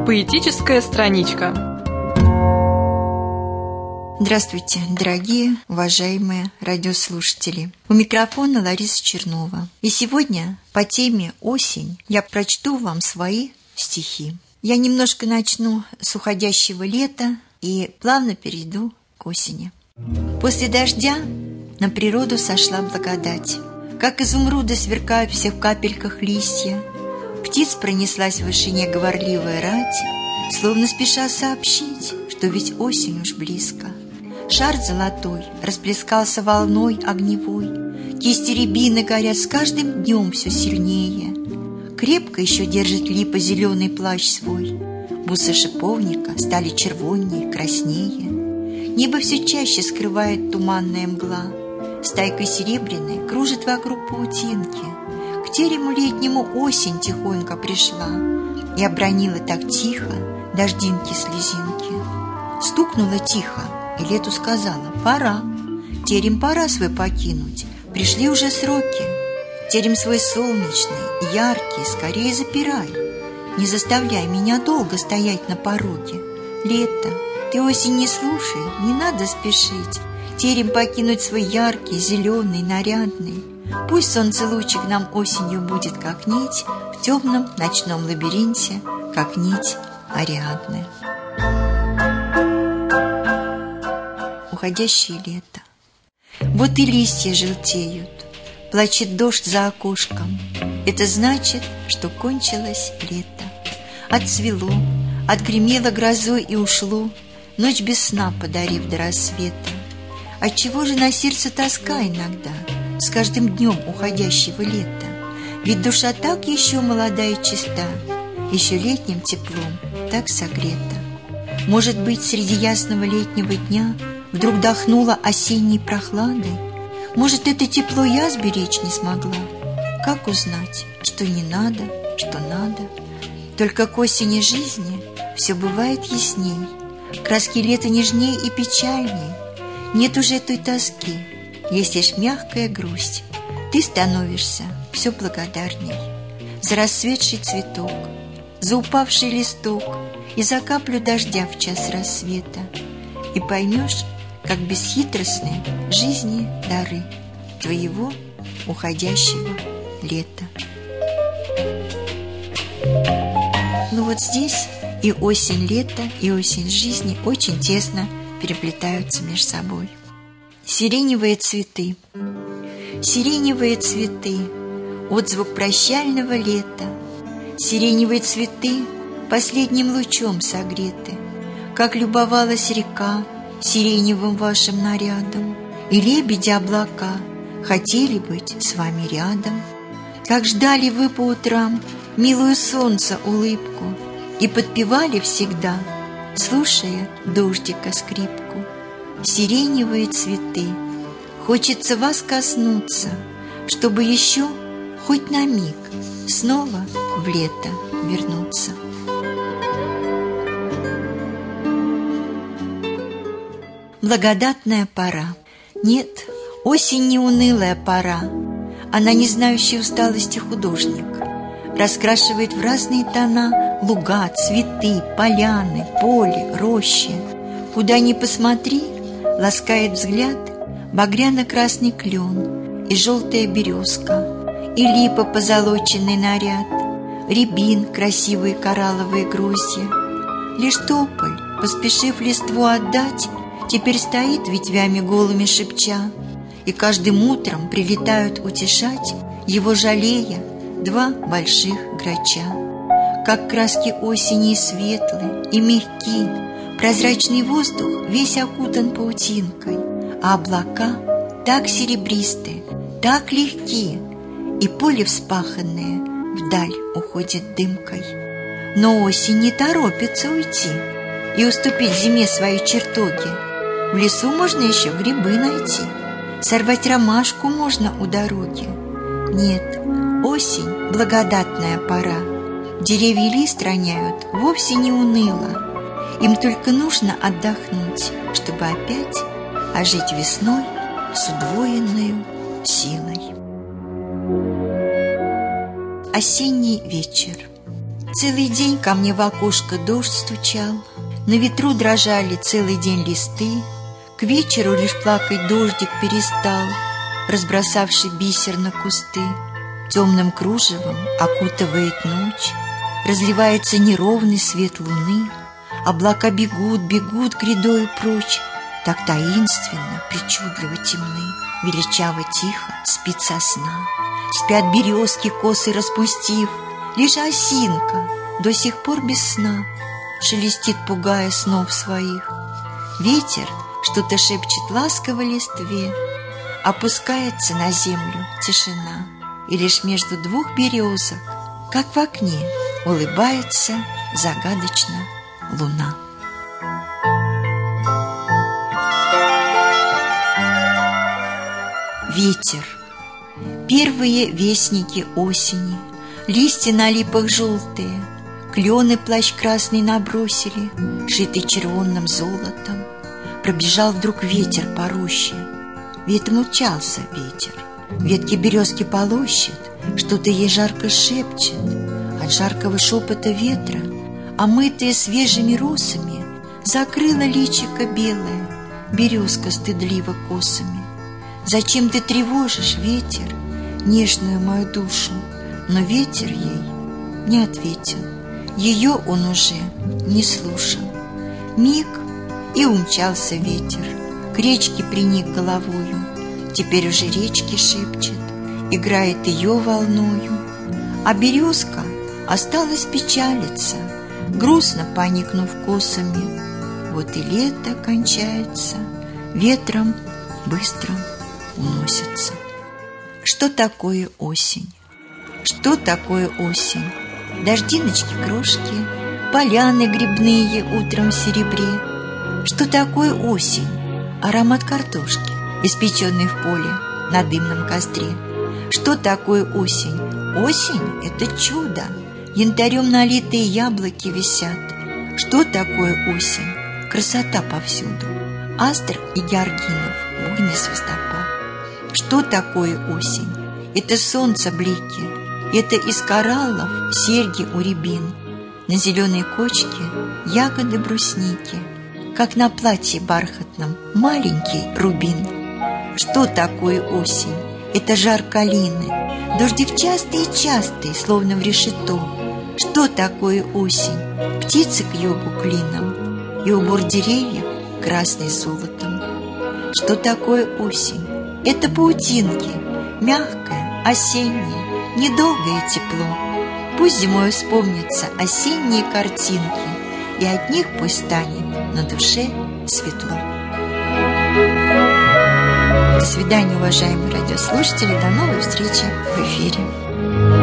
Поэтическая страничка. Здравствуйте, дорогие, уважаемые радиослушатели. У микрофона Лариса Чернова. И сегодня по теме «Осень» я прочту вам свои стихи. Я немножко начну с уходящего лета и плавно перейду к осени. После дождя на природу сошла благодать. Как изумруды сверкают все в капельках листья. Птиц пронеслась в вышине говорливая рать, словно спеша сообщить, что ведь осень уж близко. Шар золотой расплескался волной огневой, кисти рябины горят с каждым днем все сильнее. Крепко еще держит липа зеленый плащ свой, бусы шиповника стали червоннее, краснее. Небо все чаще скрывает туманная мгла, стайкой серебряной кружит вокруг паутинки. К терему летнему осень тихонько пришла и обронила так тихо дождинки-слезинки. Стукнула тихо, и лету сказала: пора, терем пора свой покинуть, пришли уже сроки. Терем свой солнечный, яркий, скорее запирай, не заставляй меня долго стоять на пороге. Лето, ты осень не слушай, не надо спешить, терем покинуть свой яркий, зеленый, нарядный. Пусть солнцелучик нам осенью будет как нить в темном ночном лабиринте, как нить Ариадны. Уходящее лето. Вот и листья желтеют, плачет дождь за окошком. Это значит, что кончилось лето. Отцвело, отгремело грозой и ушло, ночь без сна подарив до рассвета. Отчего же на сердце тоска иногда с каждым днем уходящего лета? Ведь душа так еще молода и чиста, еще летним теплом так согрета. Может быть, среди ясного летнего дня вдруг дохнуло осенней прохладой? Может, это тепло я сберечь не смогла? Как узнать, что не надо, что надо? Только к осени жизни все бывает ясней, краски лета нежней и печальней. Нет уже той тоски, есть лишь мягкая грусть. Ты становишься все благодарней за расцветший цветок, за упавший листок и за каплю дождя в час рассвета. И поймешь, как бесхитростны жизни дары твоего уходящего лета. Ну вот здесь и осень лета, и осень жизни очень тесно переплетаются между собой. Сиреневые цветы. Сиреневые цветы, отзвук прощального лета. Сиреневые цветы последним лучом согреты. Как любовалась река сиреневым вашим нарядом, и лебеди облака хотели быть с вами рядом. Как ждали вы по утрам милую солнца улыбку и подпевали всегда, слушая дождика скрипку. Сиреневые цветы, хочется вас коснуться, чтобы еще хоть на миг снова в лето вернуться. Благодатная пора. Нет, осень не унылая пора. Она не знающая усталости художник. Раскрашивает в разные тона луга, цветы, поляны, поле, рощи. Куда ни посмотри, ласкает взгляд багряно-красный клен и желтая березка, и липа позолоченный наряд, рябин красивые коралловые грозди. Лишь тополь, поспешив листву отдать, теперь стоит ветвями голыми шепча, и каждым утром прилетают утешать его, жалея, два больших грача. Как краски осени светлы и мягки, прозрачный воздух весь окутан паутинкой, а облака так серебристы, так легки, и поле вспаханное вдаль уходит дымкой. Но осень не торопится уйти и уступить зиме свои чертоги. В лесу можно еще грибы найти, сорвать ромашку можно у дороги. Нет, осень — благодатная пора. Деревья лист роняют вовсе не уныло. Им только нужно отдохнуть, чтобы опять ожить весной с удвоенной силой. Осенний вечер. Целый день ко мне в окошко дождь стучал, на ветру дрожали целый день листы. К вечеру лишь плакать дождик перестал, разбросавший бисер на кусты. Темным кружевом окутывает ночь, разливается неровный свет луны. Облака бегут, бегут грядою прочь, так таинственно, причудливо темны. Величаво тихо спит сосна, спят березки, косы распустив. Лишь осинка до сих пор без сна шелестит, пугая снов своих. Ветер что-то шепчет ласково листве, опускается на землю тишина, и лишь между двух березок, как в окне, улыбается загадочно луна. Ветер. Первые вестники осени. Листья на липах желтые, клены плащ красный набросили, шитый червонным золотом. Пробежал вдруг ветер по роще. Ветром умчался ветер, ветки березки полощет, что-то ей жарко шепчет. От жаркого шепота ветра, омытая свежими росами, закрыла личико белое березка стыдливо косами. Зачем ты тревожишь, ветер, нежную мою душу? Но ветер ей не ответил, ее он уже не слушал. Миг, и умчался ветер, к речке приник головою. Теперь уже речки шепчет, играет ее волною. А березка осталась печалиться, грустно поникнув косами. Вот и лето кончается, ветром быстро уносится. Что такое осень? Что такое осень? Дождиночки, крошки, поляны грибные утром в серебре. Что такое осень? Аромат картошки, испеченной в поле на дымном костре. Что такое осень? Осень — это чудо. Янтарем налитые яблоки висят. Что такое осень? Красота повсюду. Астр и георгинов, буйный свистопад. Что такое осень? Это солнце блики, это из кораллов серьги у рябин, на зеленой кочке ягоды брусники, как на платье бархатном маленький рубин. Что такое осень? Это жар калины, дождик частые-частые, словно в решето. Что такое осень? Птицы к югу клином, и убор деревьев красный золотом. Что такое осень? Это паутинки, мягкое, осеннее, недолгое тепло. Пусть зимой вспомнятся осенние картинки, и от них пусть станет на душе светло. До свидания, уважаемые радиослушатели. До новой встречи в эфире.